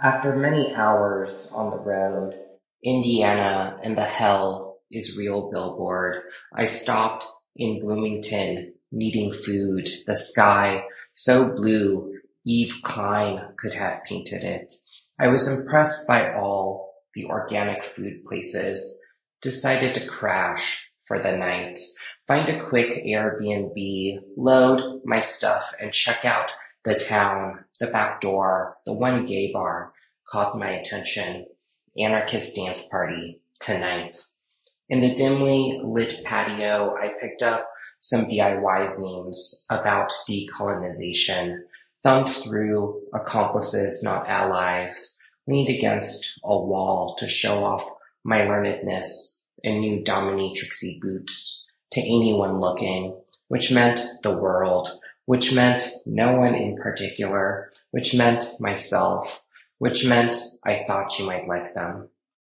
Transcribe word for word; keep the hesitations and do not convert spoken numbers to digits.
After many hours on the road, Indiana and the Hell is Real billboard, I stopped in Bloomington, needing food, the sky so blue Eve Klein could have painted it. I was impressed by all the organic food places, decided to crash for the night, find a quick Airbnb, load my stuff, and check out the town. The back door, the one gay bar, caught my attention. Anarchist dance party tonight. In the dimly lit patio, I picked up some D I Y zines about decolonization, thumbed through Accomplices Not Allies, leaned against a wall to show off my learnedness in new dominatrixy boots to anyone looking, which meant the world, which meant no one in particular, which meant myself, which meant I thought you might like them.